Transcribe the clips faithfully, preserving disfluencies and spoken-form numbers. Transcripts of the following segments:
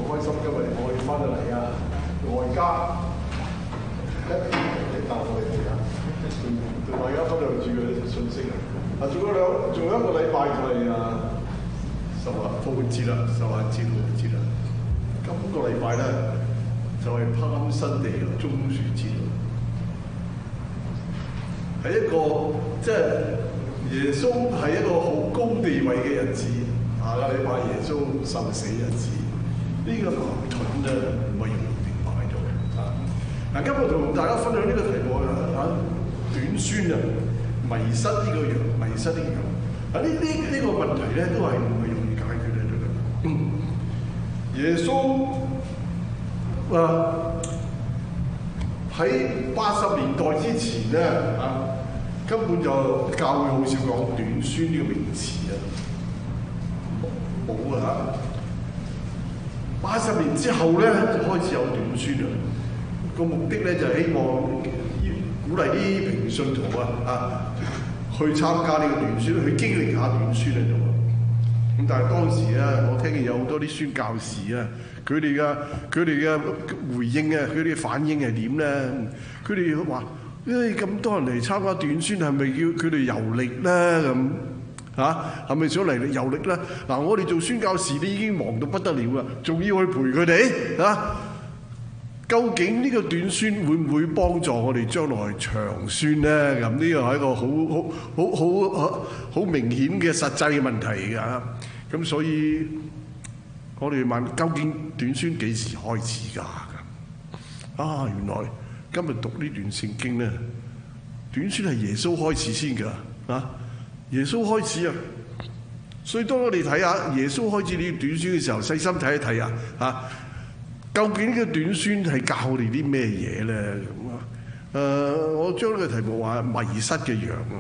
開心，今日我哋翻到嚟啊，外家一你答我哋睇下，同大家分享住嘅信息啊！啊，仲有兩，仲有一個禮拜就係啊十啊復活節啦，十啊節復活節啦。今個禮拜咧就係拋新地嘅棕樹節，係一個即係耶穌係一個好高地位嘅日子。下個禮拜耶穌受死日子，呢、這個矛盾咧唔係容易明白到嘅啊！嗱，今日同大家分享呢個題目啊，短宣啊，迷失呢個羊，迷失呢個羊啊！呢呢呢個問題咧都係唔係容易解決嘅啫。嗯，耶穌啊喺八十年代之前咧啊，根本就教會好少講短宣呢個名詞啊。冇啊！八十年之後咧，就開始有短宣啦。個目的咧就係希望鼓勵啲平信徒啊啊去參加呢個短宣，去經歷下短宣喺度。咁但係當時咧，我聽見有好多啲宣教士啊，佢哋嘅佢哋嘅回應啊，佢哋嘅反應係點咧？佢哋話：誒咁多人嚟參加短宣，係咪叫佢哋遊歷咧？咁嚇係咪想嚟遊歷咧？嗱，我哋做宣教士都已經忙到不得了啦，仲要去陪佢哋嚇。究竟呢個短宣會唔會幫助我哋將來長宣咧？咁呢個係一個好好好好好明顯嘅實際嘅問題㗎。咁所以我哋問：究竟短宣幾時開始㗎？啊，原來今日讀呢段聖經咧，短宣係耶穌開始先㗎啊！耶穌開始啊，所以當我哋睇下耶穌開始呢個短宣嘅時候，細心睇一睇啊，嚇，究竟呢個短宣係教我哋啲咩嘢咧？咁啊，誒，我將呢個題目話迷失嘅羊啊。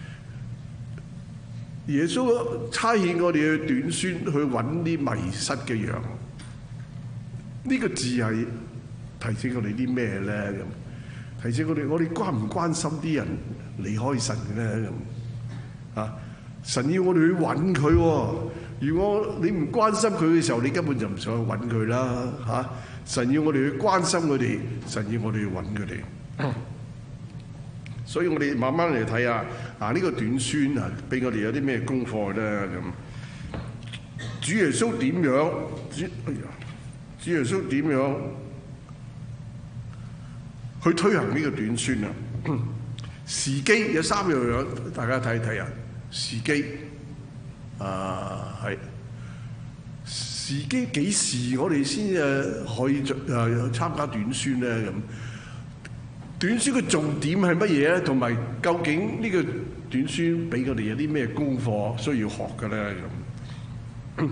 耶穌差遣我哋去短宣，去揾啲迷失嘅羊。呢個字係提醒我哋啲咩咧？咁提醒我哋，我哋關唔關心啲人離開神嘅咧？咁啊！神要我哋去揾佢喎。如果你唔關心佢嘅時候，你根本就唔想去揾佢啦嚇。神要我哋去關心佢哋，神要我哋去揾佢哋。嗯、所以我哋慢慢嚟睇下啊，呢、這個短宣啊，俾我哋有啲咩功課咧？咁主耶穌點樣？主哎呀，主耶穌點樣去推行呢個短宣啊？嗯、時機有三樣樣，大家睇睇啊！時機啊，係時機幾時我哋先誒可以誒參加短宣咧？咁短宣嘅重點係乜嘢咧？同埋究竟呢個短宣俾我哋有啲咩功課需要學嘅咧？咁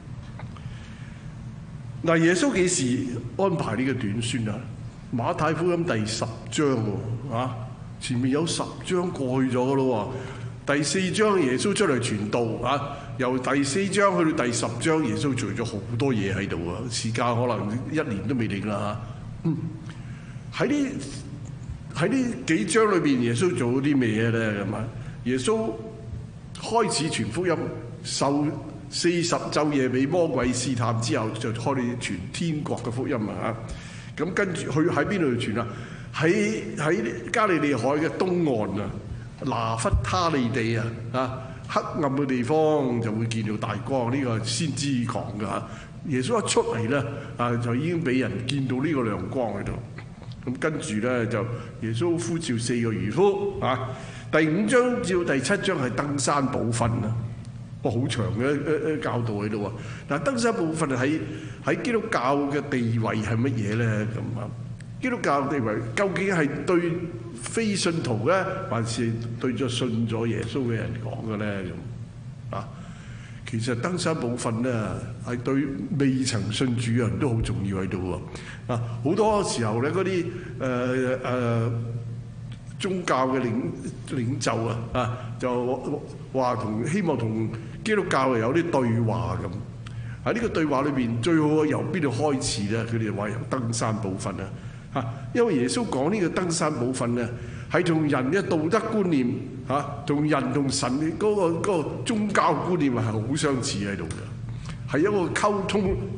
嗱，耶穌幾時安排呢個短宣啊？馬太福音第十章喎，啊，前面有十章過去咗嘅咯喎。第四章耶穌出嚟傳道啊，由第四章去到第十章，耶穌做咗好多嘢喺度啊，時間可能一年都未定啦嚇。喺呢喺呢幾章裏邊，耶穌做咗啲咩嘢咧？咁啊，耶穌開始傳福音，受四十晝夜被魔鬼試探之後，就開始傳天國嘅福音啊！咁跟住去喺邊度傳啊？喺喺加利利海嘅東岸啊！拿弗他利地啊，啊黑暗嘅地方就會見到大光，呢、這個先知講㗎嚇。耶穌一出嚟咧，啊就已經俾人見到呢個亮光喺度。咁跟住咧就耶穌呼召四個漁夫啊。第五章至到第七章係登山寶訓啊，個好長嘅誒誒教導喺度啊。嗱，登山寶訓喺喺基督教嘅地位係乜嘢咧？咁啊，基督教地位究竟係對非信徒咧，還是對咗信咗耶穌嘅人講嘅咧？咁啊，其實登山寶訓咧係對未曾信主嘅人都好重要喺度喎。啊，好多時候咧嗰啲誒誒宗教嘅領領袖啊啊，就話同希望同基督教有啲對話咁。喺呢個對話裏邊，最好由邊度開始咧？佢哋就話由登山寶訓啊。嚇，因為耶穌講呢個登山寶訓咧，係同人嘅道德觀念嚇，同人同神嘅嗰個嗰個宗教觀念係好相似喺度嘅，係一個溝通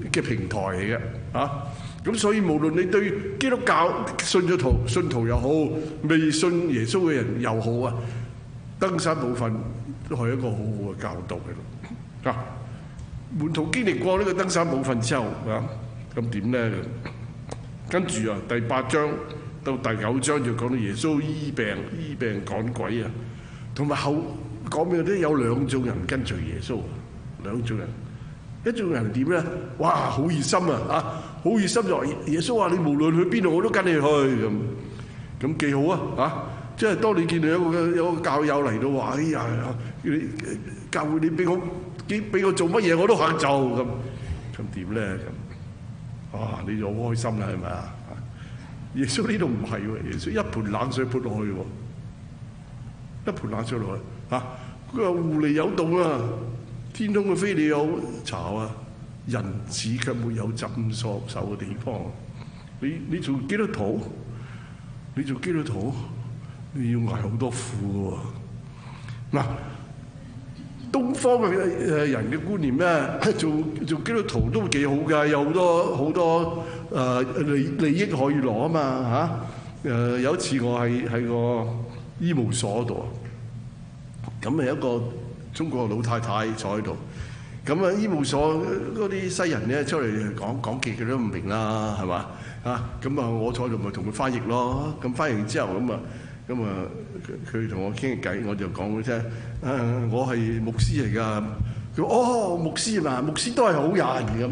嘅平台嚟嘅啊！咁所以無論你對基督教信咗徒信徒又好，未信耶穌嘅人又好啊，登山寶訓都係一個好好嘅教導嘅咯。啊，門徒經歷過呢個登山寶訓之後啊，咁點咧？跟住啊，第八章到第九章就講到耶穌醫病、醫病趕鬼啊，同埋後講咩都有兩種人跟隨耶穌，兩種人。一種人點咧？哇，好熱心啊！啊，好熱心就話耶穌話：你無論去邊度，我都跟你去咁。咁幾好啊！啊，即係當你見到有個有個教友嚟到話：哎呀，你教會你俾我幾俾我做乜嘢我都肯做咁。咁點咧？咁啊，你就好開心啦，係咪啊？耶穌呢度唔係喎，耶穌一盆冷水潑落去喎，一盆冷水落去嚇。佢話狐狸有洞啊！天空嘅飛鳥有巢啊，人子卻沒有浸索手嘅地方。你你做基督徒，你做基督徒，你要捱好多苦嘅喎。嗱，東方嘅誒人嘅觀念咧，做做基督徒都幾好㗎，有好多好多誒利利益可以攞啊嘛嚇。誒有一次我喺喺個醫務所度，咁係一個中國老太太坐喺度，咁啊醫務所嗰啲西人咧出嚟講講極佢都唔明啦，係嘛啊？咁啊我坐喺度咪同佢翻譯咯，咁翻譯完之後咁啊咁啊佢同我傾偈，我就講佢聽，啊我係牧師嚟㗎，佢話哦牧師嘛，牧師都係好人咁。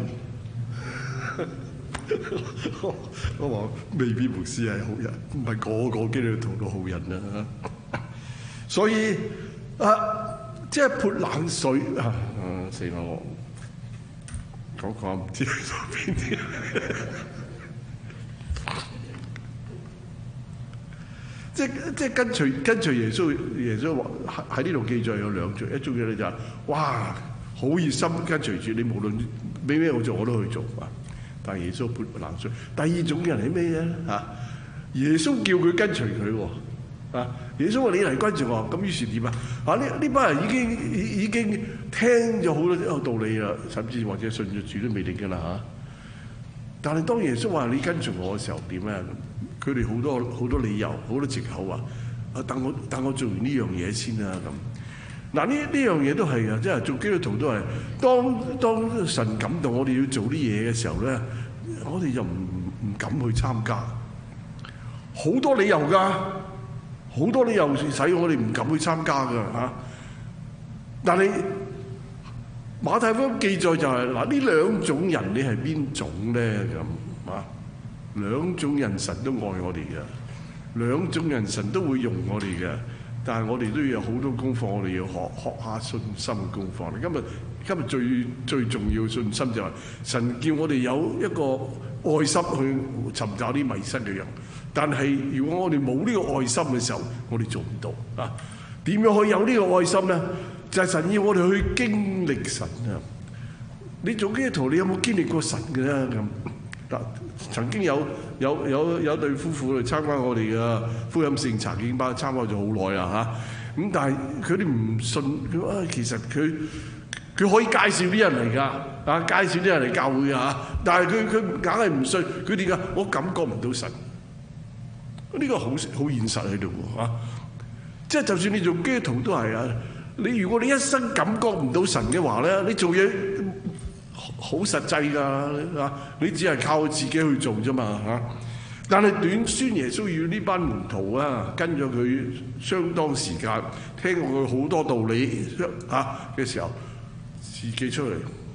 我話未必牧師係好人，唔係個個基督徒都好人啊，所以啊。即係潑冷水啊！死啦我講講唔知去咗邊啲。即係即係跟隨跟隨耶穌，耶穌話喺呢度記載有兩種，一種嘢咧就係哇好熱心跟隨住你，無論俾咩我做我都去做啊！但係耶穌潑冷水。第二種人係咩咧？嚇，耶穌叫佢跟隨佢喎。啊！耶穌話你嚟跟住我，咁於是點啊？啊！呢呢班人已經已已經聽咗好多道理啦，甚至或者信咗主都未定㗎啦嚇。但係當耶穌話你跟住我嘅時候點咧？佢哋好多好多理由，好多藉口話啊！等我等我做完呢樣嘢先啦咁。嗱呢呢樣嘢都係啊，即係做基督徒都係當當神感動我哋要做啲嘢嘅時候咧，我哋就唔唔敢去參加，好多理由㗎。好多理由使我哋唔敢去參加㗎嚇，但係馬太福音記載就係嗱呢兩種人，你係邊種咧咁啊？兩種人神都愛我哋嘅，兩種人神都會用我哋嘅，但係我哋都要有好多功課，我哋要學學下信心嘅功課。今日今日最最重要嘅信心就係神叫我哋有一個愛心去尋找啲迷失嘅人。但係如果我哋冇呢個愛心嘅時候，我哋做唔到啊！點樣可以有呢個愛心咧？就係神要我哋去經歷神啊！你做基督徒，你有冇經歷過神嘅咧？咁嗱，曾經有有有有對夫婦嚟參加我哋嘅福音聖查經班，參加咗好耐啦嚇。咁但係佢哋唔信，佢話其實佢佢可以介紹啲人嚟㗎，啊介紹啲人嚟教會啊，但係佢佢硬係唔信，佢點解？我感覺唔到神。呢個好好現實喺度喎嚇，即係就算你做基督徒都係啊！你如果你一生感覺唔到神嘅話咧，你做嘢好實際㗎嚇，你只係靠自己去做啫嘛嚇。但係短宣耶穌要呢班門徒啊，跟咗佢相當時間，聽過佢好多道理嚇嘅時候，自己出嚟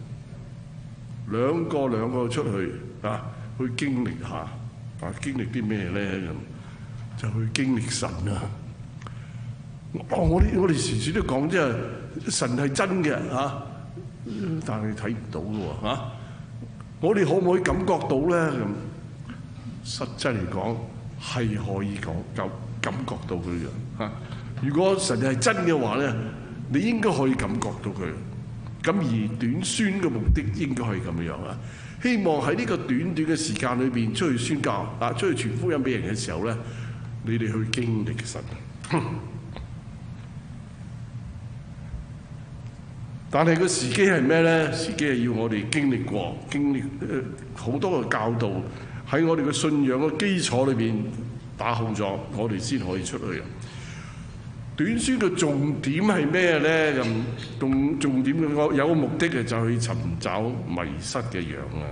兩個兩個出去啊，去經歷下啊，經歷啲咩咧咁？就去經歷神啊！哦，我哋我哋時時都講，即係神係真嘅嚇，但係睇唔到嘅喎嚇。我哋可唔可以感覺到咧？咁實際嚟講係可以講感感覺到佢嘅嚇。如果神係真嘅話咧，你應該可以感覺到佢。咁而短宣嘅目的應該係咁樣啊！希望喺呢個短短嘅時間裏邊出去宣教啊，出去傳福音俾人嘅時候咧，你哋去經歷神。 但係個時機係咩咧？時機係要我哋經歷過，經歷誒好多嘅教導喺我哋嘅信仰嘅基礎裏邊打好咗，我哋先可以出去。短宣嘅重點係咩咧？咁重重點嘅有個目的嘅就係去尋找迷失嘅羊啊！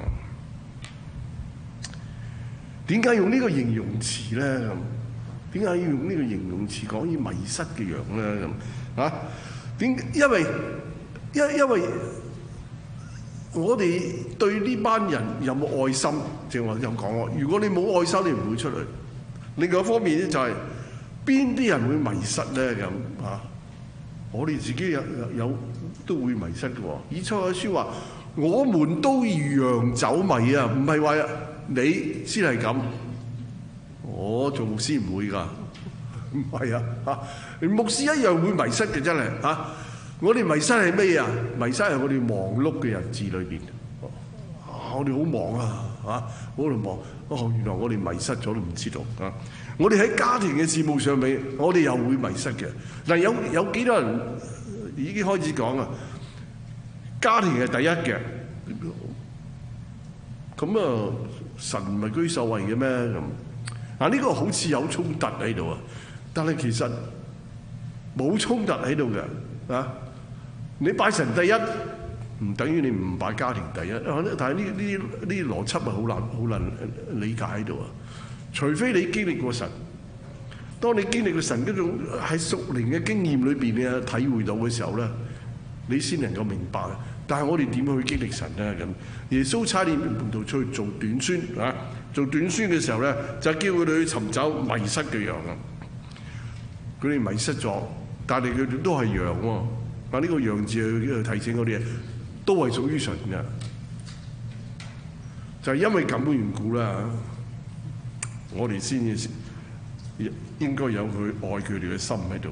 點解用呢個形容詞咧？咁點解要用呢個形容詞講以迷失嘅羊咧？咁啊？點？因為因因為我哋對呢班人有冇愛心？正話有講過，如果你冇愛心，你唔會出去。另外一方面咧，就係邊啲人會迷失咧？咁啊，我哋自己有有都會迷失嘅喎。以賽亞書話：我們都如羊走迷啊！唔係話你先係咁，我做牧師唔會㗎，唔係啊嚇！連牧師一樣會迷失嘅，真係嚇。我哋迷失係咩啊？迷失係我哋忙碌嘅日子裏邊，啊！我哋好忙啊，嚇！好忙，哦！原來我哋迷失咗都唔知道啊！我哋喺家庭嘅事務上面，我哋又會迷失嘅。嗱，有有幾多人已經開始講啊？家庭係第一嘅，咁啊，神唔係居首位嘅咩？咁嗱，呢個好似有衝突喺度啊，但係其實冇衝突喺度嘅啊！你拜神第一，唔等於你唔拜家庭第一。但係呢呢呢啲邏輯係好難好難理解喺度啊！除非你經歷過神，當你經歷過神嗰種喺屬靈嘅經驗裏邊嘅體會到嘅時候咧，你先能夠明白。但係我哋點樣去經歷神咧？咁耶穌差遣門徒出去做短宣啊，做短宣嘅時候咧，就叫佢哋去尋找迷失嘅羊啊！佢哋迷失咗，但係佢哋都係羊喎。啊！呢個羊字去提醒我哋，都係屬於神嘅，就係因為咁嘅緣故啦。我哋先至應該有佢愛佢哋嘅心喺度。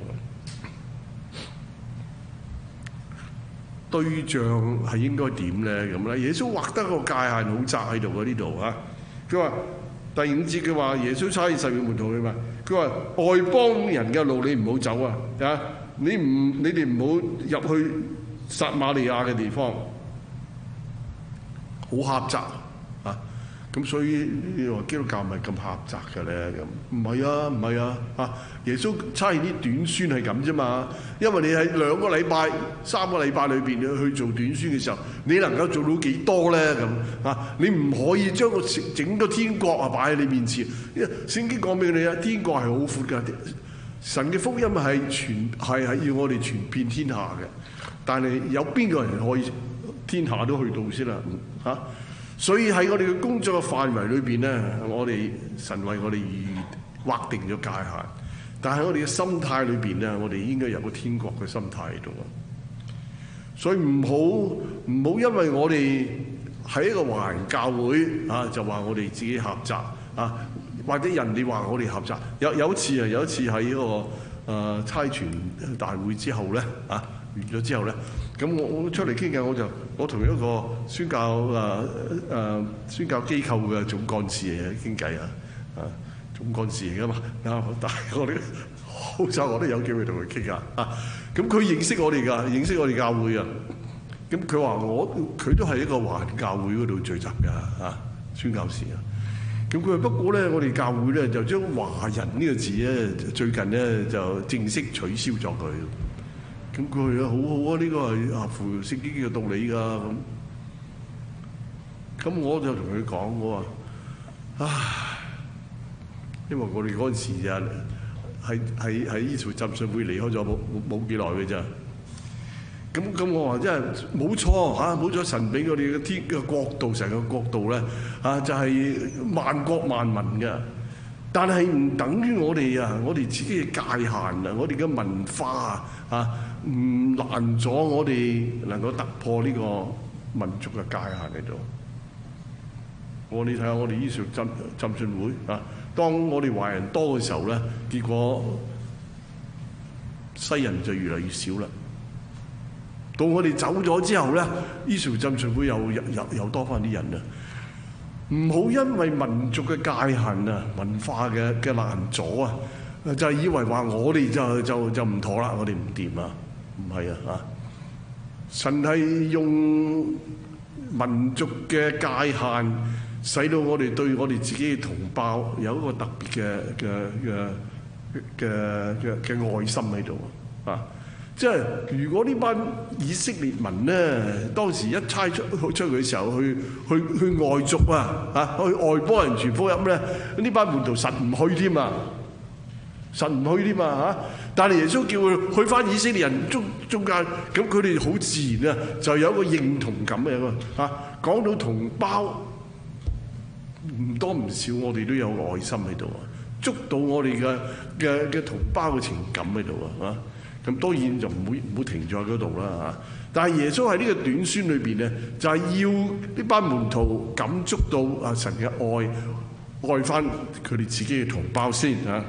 對象係應該點咧？咁咧，耶穌畫得個界限好窄喺度嘅呢度啊！佢話第五節佢話耶穌差遣十二門徒去嘛，佢話外邦人嘅路你唔好走啊！啊！你唔，你哋唔好入去撒瑪利亞嘅地方，好狹窄啊！咁所以你話基督教唔係咁狹窄嘅咧？咁唔係啊，唔係啊！啊，耶穌差遣啲短宣係咁啫嘛。因為你喺兩個禮拜、三個禮拜裏邊去做短宣嘅時候，你能夠做到幾多咧？咁啊，你唔可以將個整個天國啊擺喺你面前。因為聖經講俾你啊，天國係好闊㗎。神嘅福音係傳係係要我哋傳遍天下嘅，但係有邊個人可以天下都去到先啦？嚇、啊！所以喺我哋嘅工作嘅範圍裏邊咧，我哋神為我哋預劃定咗界限，但係我哋嘅心態裏邊咧，我哋應該有個天國嘅心態喺度啊！所以唔好唔好因為我哋喺一個華人教會啊，就話我哋自己狹窄啊！或者人哋話我哋狹窄，有有一次啊，有一次喺呢個誒差傳大會之後咧，啊完咗之後咧，咁我我出嚟傾偈，我就我同一個宣教誒誒、呃、宣教機構嘅總幹事嚟傾偈啊，啊總幹事嚟噶嘛，啊但係我哋好彩我都有機會同佢傾啊，啊咁佢認識我哋㗎，認識我哋教會啊，咁佢話我佢都係一個華人教會嗰度聚集㗎，啊宣教士啊。咁佢話不過咧，我哋教會咧就將華人呢個字咧，最近咧就正式取消咗佢。咁佢話好好啊，呢個係合乎聖經嘅道理㗎。咁，咁我就同佢講，我話，唉，因為我哋嗰陣時就係係喺呢條浸信會離開咗冇冇幾耐嘅咋。咁咁我話真係冇錯嚇，冇錯，神俾我哋嘅天嘅國度，成個國度咧啊，就係萬國萬民嘅。但係唔等於我哋啊，我哋自己嘅界限啊，我哋嘅文化啊，唔難阻我哋能夠突破呢個民族嘅界限喺度。我哋睇下我哋呢條浸浸信會啊，當我哋華人多嘅時候咧，結果西人就越嚟越少啦。到我哋走咗之後咧，呢條浸信會又又又多翻啲人啊！唔好因為民族嘅界限啊、文化嘅嘅難阻啊，就係以為話我哋就就就唔妥啦，我哋唔掂啊，唔係啊嚇！ 神係用民族嘅界限，使到我哋對我哋自己嘅同胞有一個特別嘅嘅嘅嘅嘅嘅愛心喺度啊！即係如果呢班以色列民咧，當時一差出出去嘅時候，去去去外族啊，嚇去外邦人傳福音咧，呢班門徒實唔去添啊，實唔去添啊嚇！但係耶穌叫佢去翻以色列人中中間，咁佢哋好自然啊，就有一個認同感嘅喎嚇。講到同胞唔多唔少，我哋都有愛心喺度啊，捉到我哋嘅嘅嘅同胞嘅情感喺度啊嚇。咁當然就唔好唔好停咗喺嗰度啦嚇。但係耶穌喺呢個短宣裏邊咧，就係要呢班門徒感觸到啊神嘅愛，愛翻佢哋自己嘅同胞先嚇。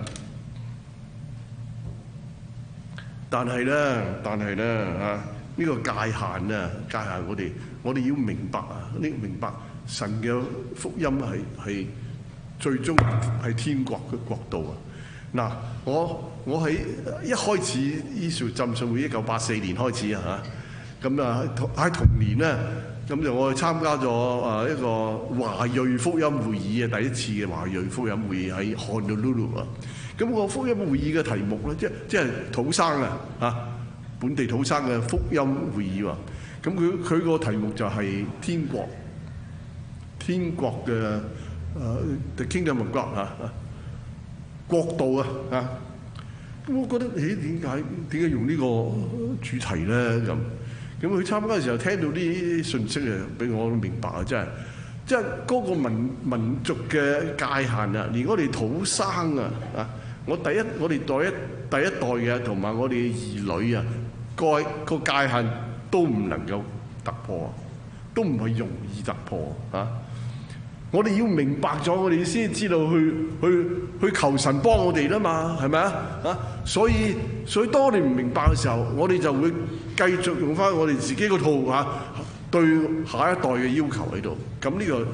但係咧，但係咧嚇，呢個界限啊，界限我哋我哋要明白啊，呢明白神嘅福音係係最終係天國嘅國度啊！嗱，我我喺一開始伊甸浸信會一九八四年開始啊嚇，咁啊喺同年咧，咁就我去參加咗啊一個華裔福音會議啊，第一次嘅華裔福音會議喺 Honolulu 啊。咁個福音會議嘅題目咧，即即係土生啊嚇，本地土生嘅福音會議喎。咁佢佢個題目就係天國，天國嘅誒 The Kingdom of God 嚇，國度啊嚇。咁我覺得，咦點解點解用呢個主題咧咁？咁佢參加嘅時候聽到啲信息啊，俾我明白啊，真係即係嗰個民民族嘅界限啊，連我哋土生啊啊！我第一，我哋第一第一代嘅同埋我哋嘅兒女啊，個個界限都唔能夠突破，都唔係容易突破啊！我哋要明白咗，我哋先知道去去去求神幫我哋啦嘛，係咪啊？啊！所以所以當我哋唔明白嘅時候，我哋就會繼續用翻我哋自己個套嚇對下一代嘅要求喺度。咁呢個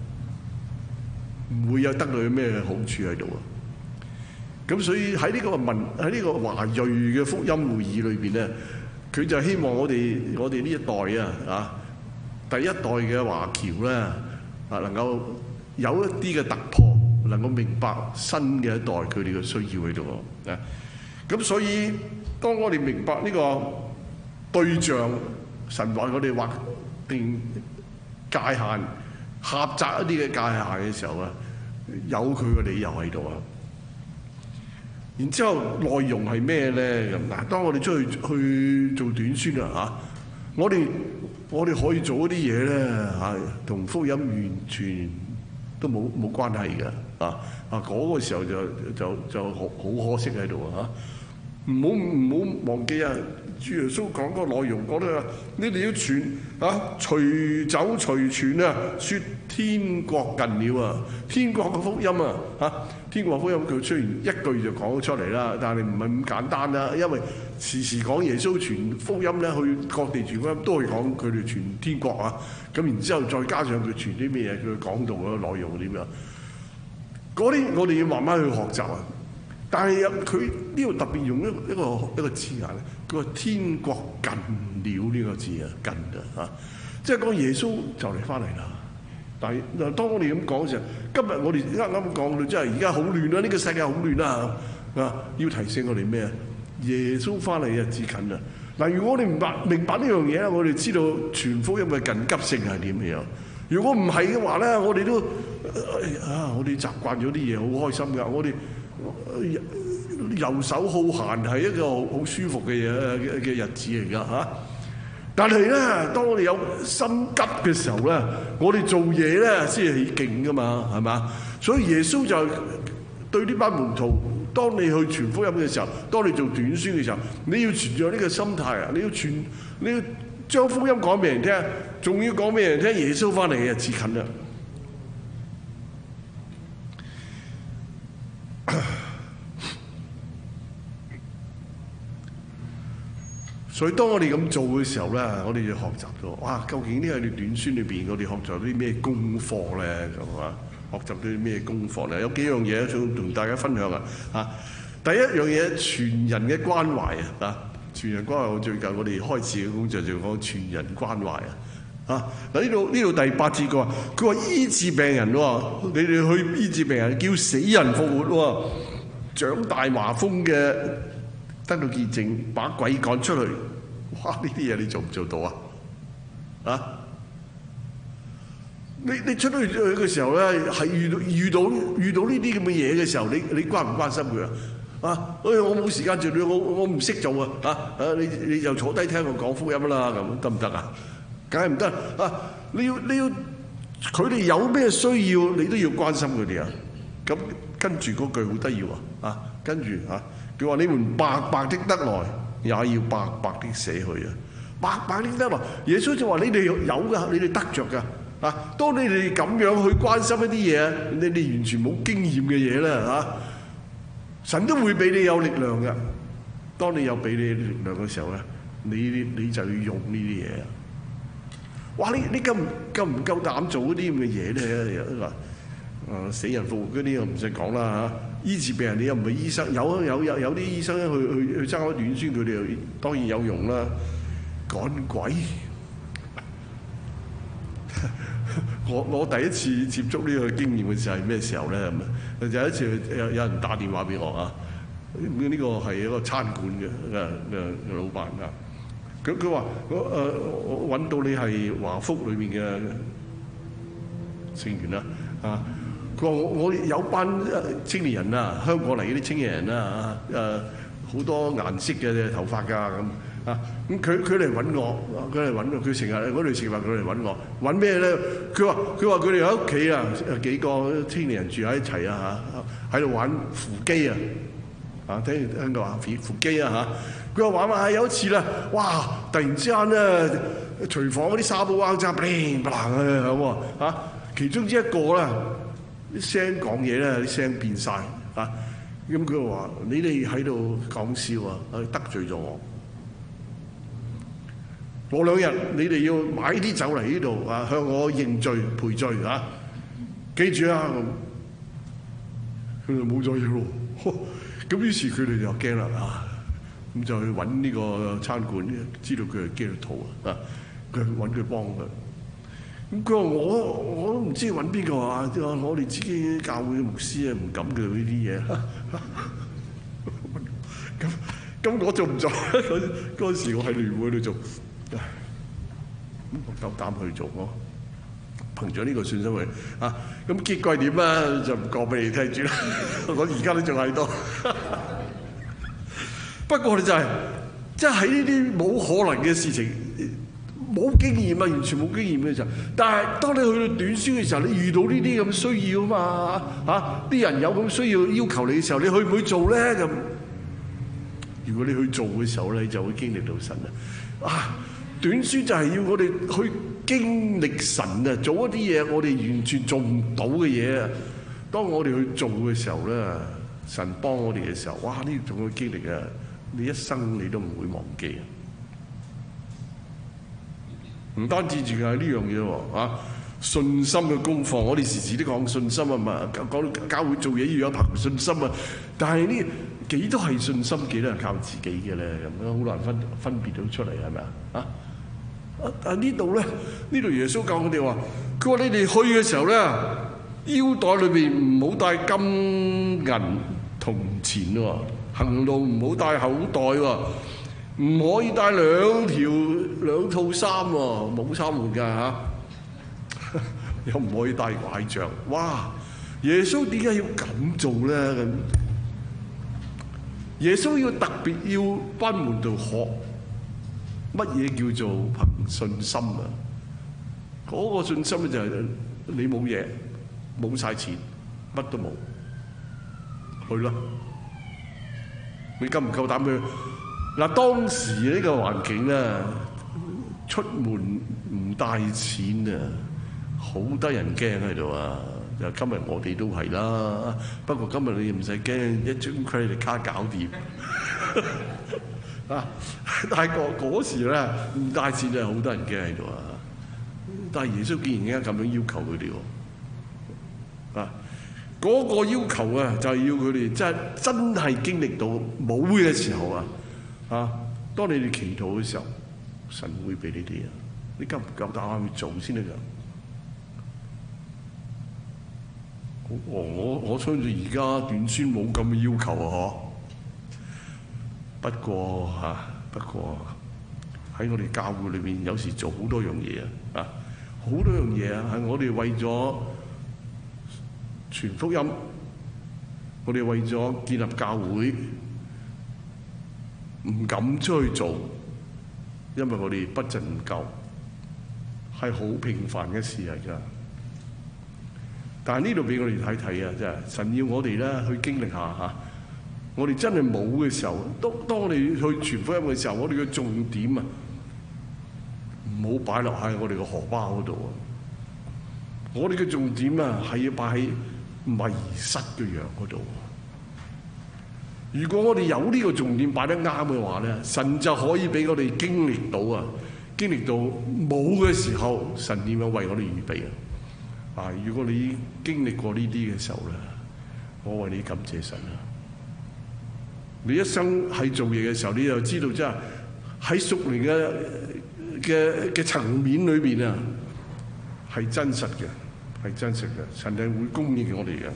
唔會有得到咩好處喺度啊！咁所以喺呢個民喺呢個華裔嘅福音會議裏邊咧，佢就希望我哋我哋呢一代啊啊第一代嘅華僑咧啊能夠有一啲嘅突破，能夠明白新嘅一代佢哋嘅需要喺度啊。咁所以當我哋明白呢個對象，神為我哋劃定界限，狹窄一啲嘅界限嘅時候啊，有佢嘅理由喺度啊。然之後內容係咩咧？咁嗱，當我哋出去去做短宣啊嚇，我哋我哋可以做一啲嘢咧嚇，同福音完全都冇冇關係嘅啊啊！嗰個時候就就就好好可惜喺度啊嚇！唔好唔好忘記啊！主耶穌講嗰個內容講得啊，你哋要傳啊，隨走隨傳啊，説天國近了啊！天國嘅福音啊嚇！天國福音佢雖然一句就講咗出嚟啦，但係唔係咁簡單啦，因為時時講耶穌傳福音咧，去各地傳福音都係講佢哋傳天國啊。咁然之後再加上佢傳啲咩嘢，佢講道嗰個內容點樣？嗰啲我哋要慢慢去學習啊。但係佢呢度特別用一一個一個字眼咧，佢話天國近了呢個字啊，近啊嚇，即係講耶穌就嚟翻嚟啦。但係嗱，當我哋咁講嘅時候，今日我哋啱啱講到，真係而家好亂啦，呢個世界好亂啦啊！要提醒我哋咩啊？耶穌翻嚟日子近啦。嗱，如果我哋明白明白呢樣嘢咧，我哋知道傳福音嘅緊急性係點樣。如果唔係嘅話咧，我哋都啊，我哋習慣咗啲嘢好開心㗎，我哋遊手好閒係一個好舒服嘅嘢嘅日子嚟㗎嚇。但係咧，當我哋有心急嘅時候咧，我哋做嘢咧先係起勁㗎嘛，係嘛？所以耶穌就對呢班門徒，當你去傳福音嘅時候，當你做短宣嘅時候，你要存在呢個心態啊！你要傳，你要將福音講俾人聽，仲要講俾人聽耶穌翻嚟嘅日子近啦。所以當我哋咁做嘅時候咧，我哋要學習咗，哇！究竟呢個短宣裏邊，我哋學習啲咩功課咧？咁啊，學習啲咩功課咧？有幾樣嘢想同大家分享啊！嚇，第一樣嘢，全人嘅關懷啊！ 全人關懷，我最近我哋開始嘅工作就講全人關懷啊！啊嗱，呢度呢度第八節佢話佢話醫治病人喎，你哋去醫治病人，叫死人復活喎，長大麻風嘅得到潔淨，把鬼趕出去。哇！呢啲嘢你做唔做到啊？啊！你你出去嘅時候咧，係遇到遇到遇到呢啲咁嘅嘢嘅時候，你你關唔關心佢啊？啊！哎，我冇時間做，我我唔識做啊！啊啊！你你就坐低聽我講福音啦，咁得唔得啊？梗係唔得啊！你要你要佢哋有咩需要，你都要關心佢哋啊！咁跟住嗰句好得意喎啊！跟住啊，佢話你們白白的得來，也要白白的捨去啊！白白的得來，耶穌就話你哋有㗎，你哋得着㗎。啊！當你哋咁樣去關心一啲嘢，你哋完全冇經驗嘅嘢咧嚇，神都會俾你有力量嘅。當你有俾你力量嘅時候咧，你你就要用呢啲嘢啊！哇！你你夠唔夠唔夠膽做嗰啲咁嘅嘢咧？嗱，誒死人復活嗰啲我唔使講啦嚇，醫治病人你又唔係醫生，有有有有啲醫生去去去爭開短宣，佢哋又當然有用啦。趕鬼！我我第一次接觸呢個經驗嘅時候係咩時候咧？咁就有一次有有人打電話俾我啊，呢、這個係一個餐館嘅誒誒老闆啊。佢佢話我誒揾到你係華福裏面嘅成員啦啊！佢話我我有班青年人啊，香港嚟嗰啲青年人啦誒好多顏色嘅頭髮㗎咁。啊！咁佢佢嚟揾我，佢嚟揾我，佢成日嗰度食飯，佢嚟揾我，揾咩咧？佢話佢話佢哋喺屋企啊，幾個青年人住喺一齊啊嚇，喺度玩扶機啊！啊，聽聽到話扶扶機啊嚇！佢話玩玩下有一次啦，哇！突然之間咧，廚房嗰啲沙煲罌罉砰砰啊咁喎，其中之一個啦，啲聲講嘢咧，啲聲變晒啊！咁佢話：你哋喺度講笑啊，得罪咗我。過兩日你哋要買啲酒嚟呢度啊，向我認罪賠罪啊！記住啊！佢就冇咗嘢咯。咁於是佢哋就驚啦啊！咁就去揾呢個餐館，知道佢係基督徒啊！佢揾佢幫佢。咁佢話我我都唔知揾邊個啊！我哋自己教會嘅牧師啊，唔敢嘅呢啲嘢。咁咁我做唔做？嗰嗰時我喺聯會度做。咁我夠膽去做咯，憑咗呢個信心去啊！咁結果係點啊？就唔講俾你聽住啦。我而家都仲喺度。不過我哋就係即係喺呢啲冇可能嘅事情，冇經驗啊，完全冇經驗嘅時候。但係當你去到短宣嘅時候，你遇到呢啲咁需要啊嘛嚇，啲人有咁需要要求你嘅時候，你去唔去做咧？咁如果你去做嘅時候咧，你就會經歷到神啊！啊，短宣就係要我哋去經歷神啊，做一啲嘢我哋完全做唔到嘅嘢啊！當我哋去做嘅時候咧，神幫我哋嘅時候，哇！呢種嘅經歷啊，你一生你都唔會忘記啊！唔單止淨係呢樣嘢喎，啊！信心嘅功課，我哋時時都講信心啊嘛，講到教會做嘢要有憑信心啊，但係呢？幾多係信心，幾多係靠自己嘅咧？咁樣好難分分別到出嚟，係咪啊？啊！啊呢度咧，呢度耶穌教我哋話，佢話你哋去嘅時候咧，腰袋裏邊唔好帶金銀銅錢喎，行路唔好帶口袋喎，唔可以帶兩條兩套衫喎，冇衫換㗎嚇，又唔可以帶拐杖。哇！耶穌點解要咁做咧？咁耶穌要特別要班門徒學乜嘢叫做憑信心啊！嗰、那個信心就係你冇嘢，冇晒錢，乜都冇，去啦！你夠唔夠膽去？嗱，當時呢個環境咧，出門唔帶錢啊，好得人驚喺度啊！就今日我哋都係啦，不過今日你唔使驚，一張 credit 卡搞掂啊！但係嗰嗰時咧唔帶錢就好多人驚喺度啊！但係耶穌竟然而家咁樣要求佢哋喎啊！嗰、那個要求啊，就係要佢哋真真係經歷到冇嘅時候啊啊！ 當你哋祈禱嘅時候，神會俾你哋啊！你夠唔夠膽去做先得㗎？我我我相信而家短宣冇咁嘅要求啊！嗬。不過嚇、啊，不過喺我哋教會裏邊，有時做好多樣嘢啊！啊，好多樣嘢啊，係我哋為咗傳福音，我哋為咗建立教會，唔敢出去做，因為我哋筆陣唔夠，係好平凡嘅事嚟㗎。但係呢度俾我哋睇睇啊，真係神要我哋咧去經歷下嚇。我哋真係冇嘅時候，當當我哋去傳福音嘅時候，我哋嘅重點啊，唔好擺落喺我哋嘅荷包嗰度啊！我哋嘅重點啊，係要擺喺迷失嘅羊嗰度。如果我哋有呢個重點擺得啱嘅話咧，神就可以俾我哋經歷到啊，經歷到冇嘅時候，神點樣為我哋預備啊！啊，如果你經歷過呢啲嘅時候咧，我為你感謝神啊！你一生喺做嘢嘅時候，你就知道真係喺屬靈嘅嘅嘅層面裏邊啊，係真實嘅，係真實嘅，神係會供應我哋嘅。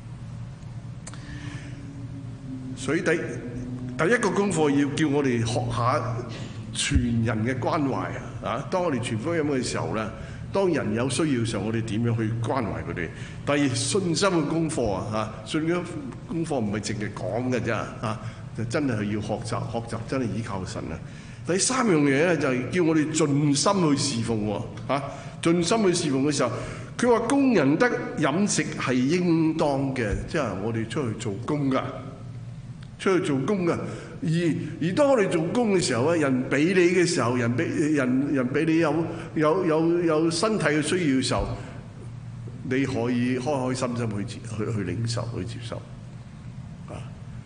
所以第第一個功課要叫我哋學下傳人嘅關懷啊！啊，當我哋傳福音嘅時候咧，當人有需要嘅時候，我哋點樣去關懷佢哋？第二，信心嘅功課啊！嚇，信嘅功課唔係淨係講嘅啫，啊，就真係要學習，學習真係依靠神啊！第三樣嘢咧就係叫我哋盡心去侍奉喎，嚇，盡心去侍奉嘅時候，佢話工人得飲食係應當嘅，即係我哋出去做工㗎，出去做工㗎。而而當我哋做工嘅時候咧，人俾你嘅時候，人俾人人俾你有有有有身體嘅需要嘅時候，你可以開開心心去去去領受去接受啊！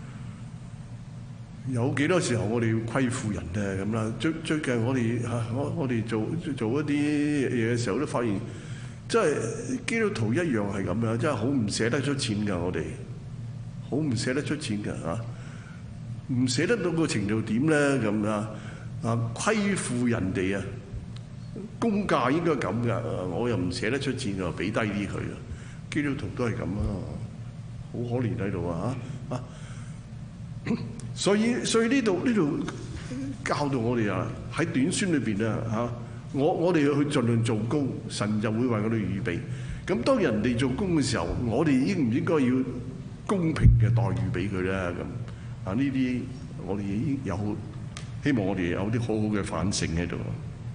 有幾多時候我哋要虧負人咧咁啦？最最近我哋嚇我我哋做做一啲嘢嘅時候都發現，即係基督徒一樣係咁樣，真係好唔捨得出錢㗎，我哋好唔捨得出錢㗎嚇。唔捨得到個程度點咧咁啊？啊，虧負人哋啊，工價應該咁㗎，我又唔捨得出錢，就俾低啲佢啊。基督徒都係咁啊，好可憐喺度啊啊！所以所以呢度呢度教導我哋啊，喺短宣裏邊啊嚇，我我哋去盡量做工，神就會為我哋預備。咁當人哋做工嘅時候，我哋應唔應該要公平嘅待遇俾佢咧咁？啊！呢啲我哋已經有，希望我哋有啲好好嘅反省喺度。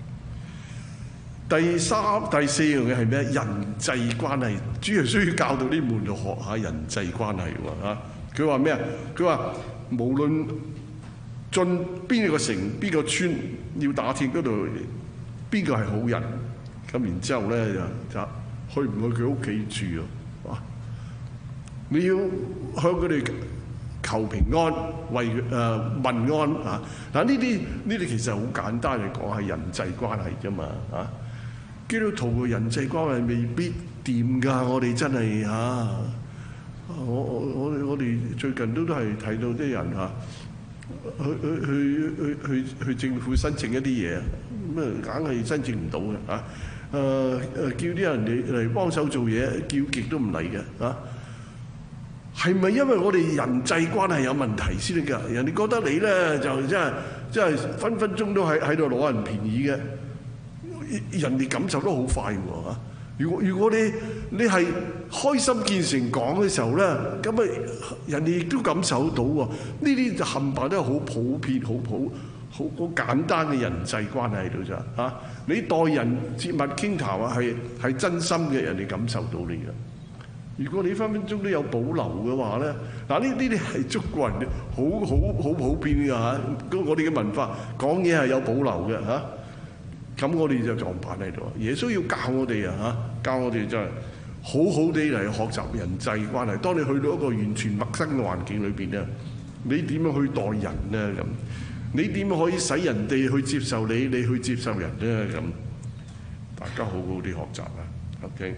第三、第四樣嘢係咩？人際關係，主要需要教導啲門徒學下人際關係喎嚇。佢話咩啊？佢話無論進邊個城、邊個村，要打聽嗰度邊個係好人，咁然之後咧就就去唔去佢屋企住啊？你要向佢哋求平安，為誒、呃、問安啊！嗱，呢啲呢啲其實好簡單嚟講，係人際關係啫嘛啊！基督徒嘅人際關係未必掂㗎，我哋真係嚇、啊，我我我我哋最近都都係睇到啲人嚇、啊，去去去去去去政府申請一啲嘢，咁啊硬係申請唔到嘅嚇，誒、啊、誒叫啲人嚟嚟幫手做嘢，叫極都唔嚟嘅啊！係咪因為我哋人際關係有問題先得㗎？人哋覺得你咧就真係真係分分鐘都喺喺度攞人便宜嘅，人哋感受得好快喎嚇！如果如果你你係開心見誠講嘅時候咧，咁啊人哋亦都感受到喎。呢啲就冚唪唥都係好普遍、好普、好好簡單嘅人際關係喺度咋嚇？你待人接物傾談啊，係係真心嘅，人哋感受到你嘅。如果你分分鐘都有保留嘅話咧，嗱呢呢啲係中國人好好好普遍㗎嚇。咁我哋嘅文化講嘢係有保留嘅嚇。咁我哋就撞板喺度。耶穌要教我哋啊嚇，教我哋就係好好地嚟學習人際關係。當你去到一個完全陌生嘅環境裏邊咧，你點樣去待人咧咁？你點樣可以使人哋去接受你，你去接受人咧咁？大家好好地學習啊 ，OK。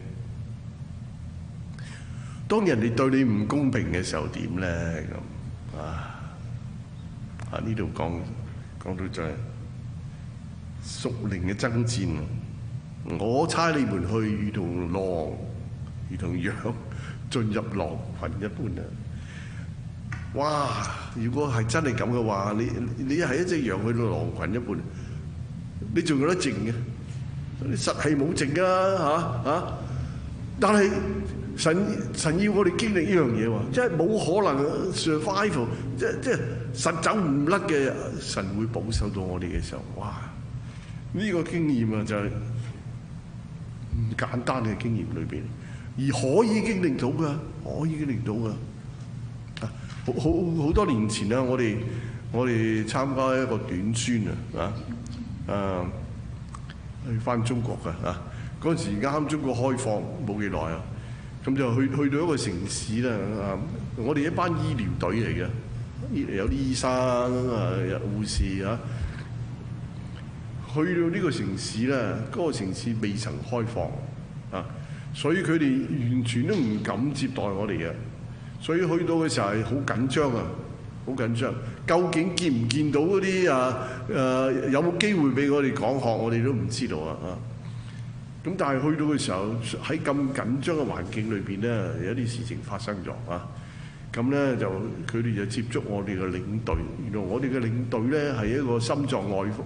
當人哋對你唔公平嘅時候點咧咁啊？啊呢度講講到就係屬靈嘅爭戰。我差你們去，如同狼，如同羊進入狼群一般啊！哇！如果係真係咁嘅話，你你係一隻羊去到狼群一般，你仲有得剩嘅？你實係冇剩㗎嚇嚇！但係神神要我哋經歷呢樣嘢喎，即係冇可能 survival，即即係實走唔甩嘅，神會保守到我哋嘅時候，哇！呢個經驗啊就係唔簡單嘅經驗裏邊，而可以經歷到㗎，可以經歷到㗎。好好好多年前啦，我哋我哋參加一個短宣啊，啊，去返中國㗎啊！嗰陣時啱啱中國開放冇幾耐啊，咁就去去到一個城市啦啊！我哋一班醫療隊嚟嘅，有啲醫生啊、護士啊，去到呢個城市咧，嗰、嗰個城市未曾開放啊，所以佢哋完全都唔敢接待我哋嘅。所以去到嘅時候係好緊張啊，好緊張。究竟見唔見到嗰啲啊？誒、呃、有冇機會俾我哋講學？我哋都唔知道啊！啊，咁但係去到嘅時候喺咁緊張嘅環境裏邊咧，有啲事情發生咗啊！咁咧就佢哋就接觸我哋嘅領隊。原來我哋嘅領隊咧係一個心臟外誒誒、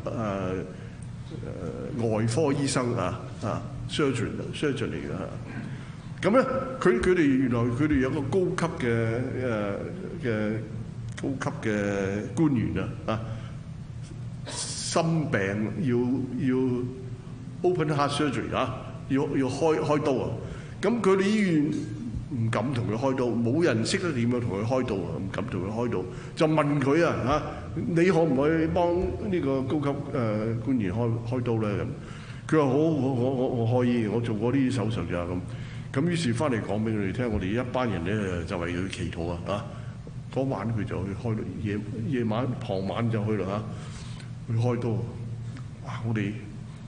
呃、外科醫生啊啊 surgeon surgeon 嚟嘅。咁咧，佢佢哋原來佢哋有個高級嘅誒嘅高級嘅官員啊，啊，心病要要 open heart surgery 啊，要要開開刀啊。咁佢哋醫院唔敢同佢開刀，冇人識得點樣同佢開刀啊，唔敢同佢開刀，就問佢啊嚇，你可唔可以幫呢個高級誒、呃、官員開開刀咧？咁佢話好，我我我我可以，我做過呢啲手術㗎咁。咁於是翻嚟講俾佢哋聽，我哋一班人咧就為佢祈禱啊！啊，嗰晚佢就去開夜夜晚傍晚就去啦嚇，去開刀。哇！我哋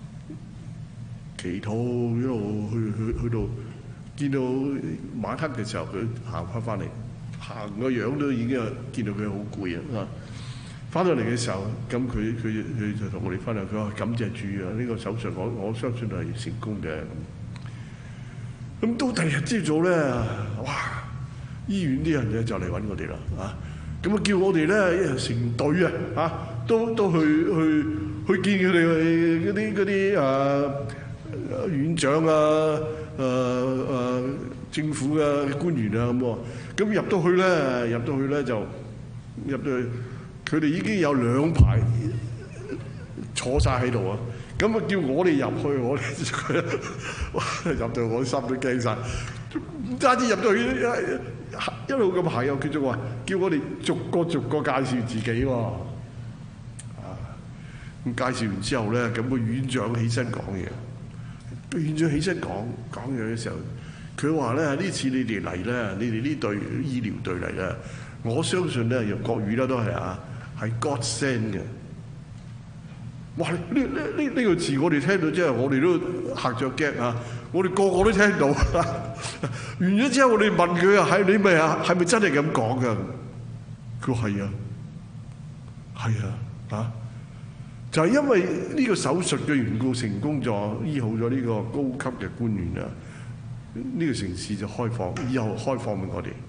祈禱一路去去去到見到晚黑嘅時候，佢行翻翻嚟，行個樣都已經係見到佢好攰啊！翻到嚟嘅時候，咁佢佢佢就同我哋分享，佢話感謝主啊！呢個手術我我相信係成功嘅。咁到第二日朝早咧，哇！醫院啲人咧就嚟揾我哋啦，啊！咁啊叫我哋咧成隊啊，嚇都都去去去見佢哋嗰啲嗰啲啊院長啊、誒、啊、誒政府嘅官員啊咁喎。咁入到去咧，入到去咧就入到去，佢哋已經有兩排坐晒喺度啊！咁啊叫我哋入去，我哋哇入到我心都驚晒，唔單止入到去一路咁行又佢仲話叫我哋逐個逐個介紹自己喎。啊，咁介紹完之後咧，咁個院長起身講嘢。個院長起身講講嘢嘅時候，佢話咧呢次你哋嚟咧，你哋呢隊醫療隊嚟咧，我相信咧用國語啦都係啊，係 God send 嘅。哇！呢呢呢呢個字我哋聽到之後，我哋都嚇著驚啊！我哋個個都聽到。完咗之後，我哋問佢啊：係你咪啊？係咪真係咁講㗎？佢話係啊，係啊，嚇！就係因為呢個手術嘅緣故成功咗，醫好咗呢個高級嘅官員啊！呢個城市就開放，以後開放俾我哋。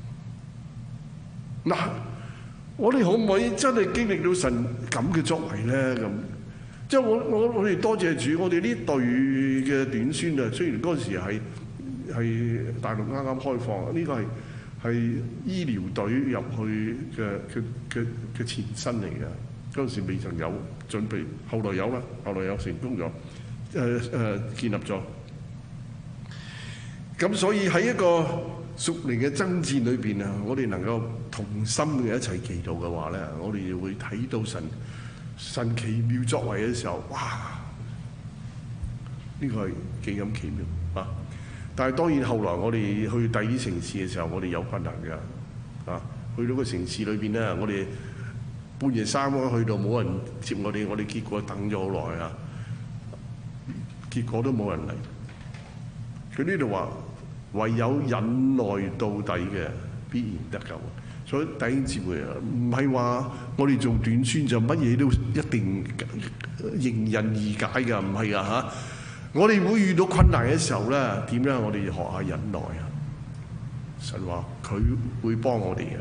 嗱，我哋可唔可以真係經歷到神咁嘅作為咧？咁？即係我我我哋多謝主，我哋呢隊嘅短宣啊，雖然嗰陣時係係大陸啱啱開放，呢個係係醫療隊入去嘅嘅嘅嘅前身嚟嘅。嗰陣時未曾有準備，後來有啦，後來有成功咗，誒、呃、誒、呃、建立咗。咁所以喺一個屬靈嘅爭戰裏邊啊，我哋能夠同心嘅一齊祈禱嘅話咧，我哋會睇到神神奇妙作為嘅時候，哇！呢、這個係幾咁奇妙啊！但係當然後來我哋去第二啲城市嘅時候，我哋有困難㗎啊！去到個城市裏邊咧，我哋半夜三更去到冇人接我哋，我哋結果等咗好耐啊！結果都冇人嚟。佢呢度話：唯有忍耐到底嘅，必然得救。 所以弟兄姊妹啊，唔係話我哋做短宣就乜嘢都一定迎刃而解㗎，唔係㗎嚇。我哋會遇到困難嘅時候咧，點咧？我哋學下忍耐啊！神話佢會幫我哋嘅。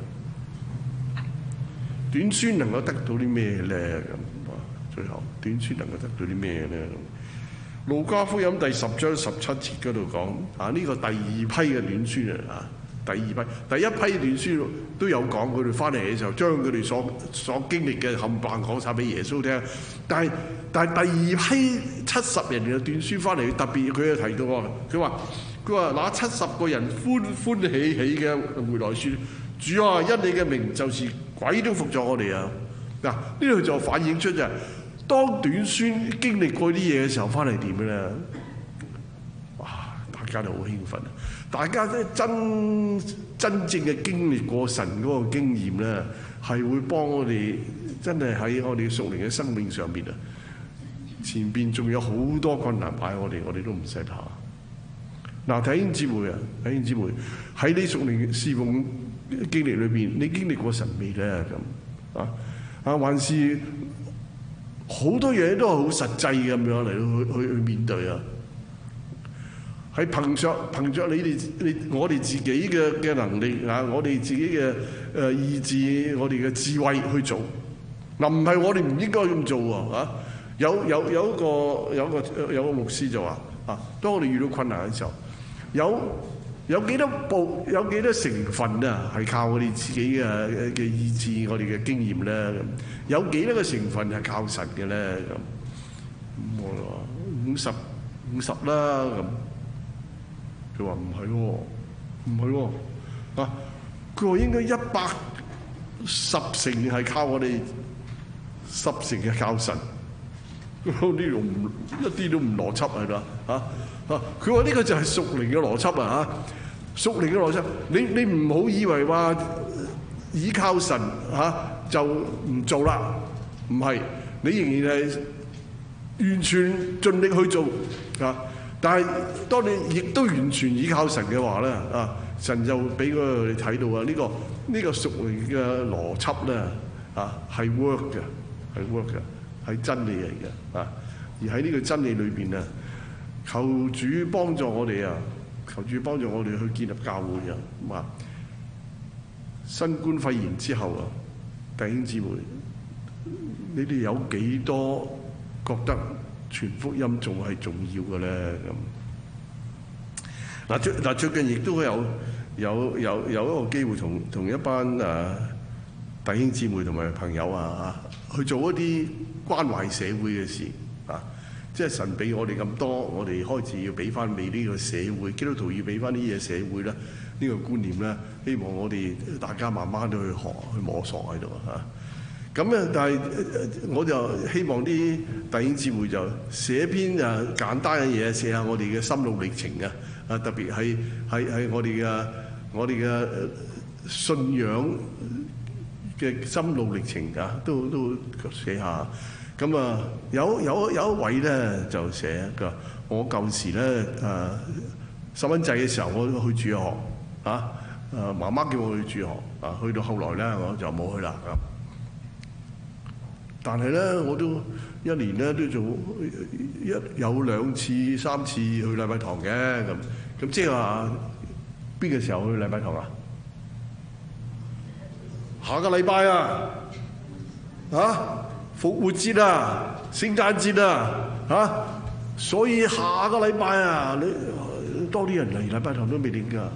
短宣能夠得到啲咩咧？咁最後短宣能夠得到啲咩咧？路加福音第十章十七節嗰度講啊，呢個第二批嘅短宣啊，第二批第一批短宣都有講，佢哋翻嚟嘅時候將佢哋所所經歷嘅冚唪唥講晒俾耶穌聽。但係但係第二批七十人嘅短宣翻嚟，特別佢有提到喎，佢話佢話那七十個人歡歡喜喜嘅回來説：主啊，因你嘅名就是鬼都服咗我哋啊！嗱，呢度就反映出就係、是。當短宣經歷過啲嘢嘅時候，翻嚟點嘅咧？哇！大家都好興奮啊！大家都真真正嘅經歷過神嗰個經驗咧，係會幫我哋真係喺我哋屬靈嘅生命上邊啊！前邊仲有好多困難擺我哋，我哋都唔使怕。嗱，弟兄姊妹啊，弟兄姊妹喺你屬靈侍奉經歷裏邊，你經歷過神未咧？咁啊啊，還是？好多嘢都係好實際咁樣嚟到去去去面對啊！係憑着憑着你哋你我哋自己嘅嘅能力啊，我哋自己嘅誒意志，我哋嘅智慧去做。嗱，唔係我哋唔應該咁做喎啊！有有有一個有一個有一個牧師就話啊，當我哋遇到困難嘅時候，有有幾多部有幾多成分啊，係靠我哋自己嘅嘅意志，我哋嘅經驗咧。有幾多個成分係靠神嘅咧？咁我話五十五十啦咁。佢話唔係喎，唔係喎啊！佢話應該一百十成係靠我哋，十成係靠神。呢度唔一啲都唔邏輯係啦嚇啊！佢話呢個就係屬靈嘅邏輯啊嚇，屬靈嘅邏輯。你你唔好以為話倚靠神嚇。啊就唔做啦，唔係，你仍然係完全盡力去做啊！但係當你亦都完全依靠神嘅話咧啊，神就俾佢哋睇到啊，呢個呢個屬靈嘅邏輯咧啊係 work 嘅，係 work 嘅，係真理嚟嘅啊！而喺呢個真理裏邊啊，求主幫助我哋啊，求主幫助我哋去建立教會啊！咁啊，新冠肺炎之後啊〜弟兄姊妹，你哋有幾多覺得傳福音仲係重要嘅咧？咁嗱，最嗱最近亦都有有有有一個機會同同一班誒、啊、弟兄姊妹同埋朋友啊，去做一啲關懷社會嘅事啊！即係神俾我哋咁多，我哋開始要俾翻俾呢個社會，基督徒要俾翻呢嘢社會咧。呢個觀念咧，希望我哋大家慢慢都去學、去摸索喺度嚇。咁咧，但係我就希望啲弟兄姊妹就寫篇啊簡單嘅嘢，寫下我哋嘅心路歷程啊。啊，特別係係係我哋嘅我哋嘅信仰嘅心路歷程啊，都都寫下。咁啊，有有有一位咧就寫佢話：我舊時咧誒細蚊仔嘅時候，我去住學。啊！誒媽媽叫我去住學，啊去到後來咧我就冇去啦咁。但係咧我都一年咧都做一有兩次、三次去禮拜堂嘅咁。咁即係話邊個時候去禮拜堂啊？下個禮拜啊！啊！復活節啊！聖誕節啊！嚇！所以下個禮拜啊，你多啲人嚟禮拜堂都未定㗎。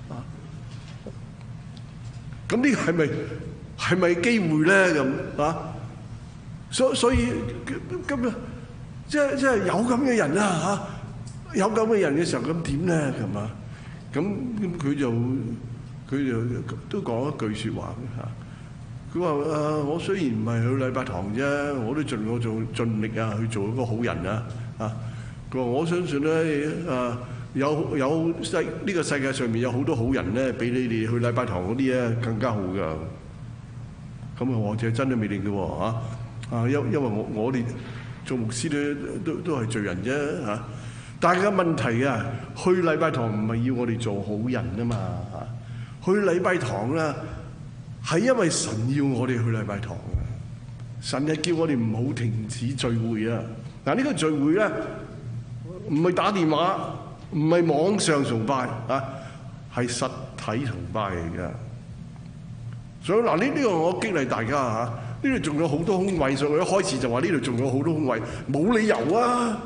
咁呢個係咪係咪機會咧？咁啊，所所以咁啊，即係即係有咁嘅人啊嚇，有咁嘅人嘅時候咁點咧？咁啊，咁咁佢就佢就都講一句説話嘅嚇。佢話誒，我雖然唔係去禮拜堂啫，我都盡我做盡力啊去做一個好人啊啊！佢話我相信咧誒。有有世呢個世界上面有好多好人咧，比你哋去禮拜堂嗰啲咧更加好噶。咁啊，或者真係未定嘅喎嚇啊！因因為我我哋做牧師咧都都都係罪人啫嚇。但係個問題啊，去禮拜堂唔係要我哋做好人啊嘛嚇。去禮拜堂咧係因為神要我哋去禮拜堂啊！神係叫我哋唔好停止聚會啊！嗱，呢個聚會咧，唔係打電話，唔係網上崇拜啊，係實體崇拜嚟㗎。所以嗱，呢呢個我激勵大家嚇，呢度仲有好多空位，所以我一開始就話呢度仲有好多空位，冇理由啊！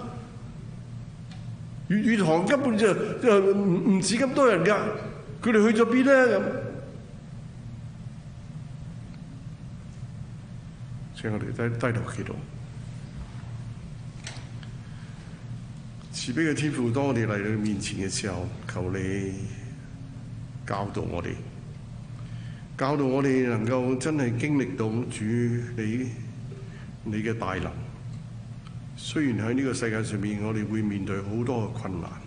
粵語堂根本就就唔唔止咁多人㗎，佢哋去咗邊咧咁？請我哋低低頭祈禱，慈悲嘅天父，當我哋嚟到你面前嘅時候，求你教導我哋，教導我哋能夠真係經歷到主你你嘅大能。雖然喺呢個世界上面，我哋會面對好多嘅困難，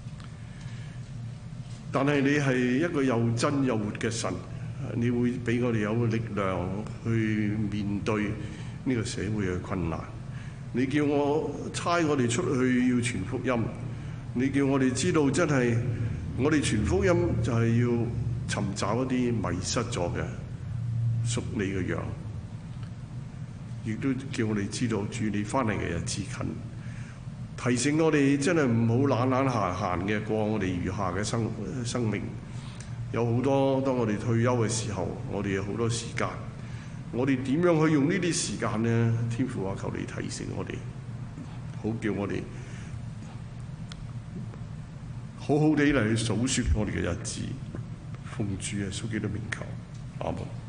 但係你係一個又真又活嘅神。你會俾我哋有個力量去面對呢個社會嘅困難。你叫我差我哋出去要傳福音，你叫我哋知道真係我哋傳福音就係要尋找一啲迷失咗嘅屬你嘅羊，亦都叫我哋知道主你翻嚟嘅日子近，提醒我哋真係唔好懶懶閒閒嘅過我哋餘下嘅生生命。有好多，當我哋退休嘅時候，我哋有好多時間，我哋點樣去用呢啲時間呢？天父啊，求你提醒我哋，好叫我哋好好地嚟去數説我哋嘅日子，奉主耶穌基督名求，阿門。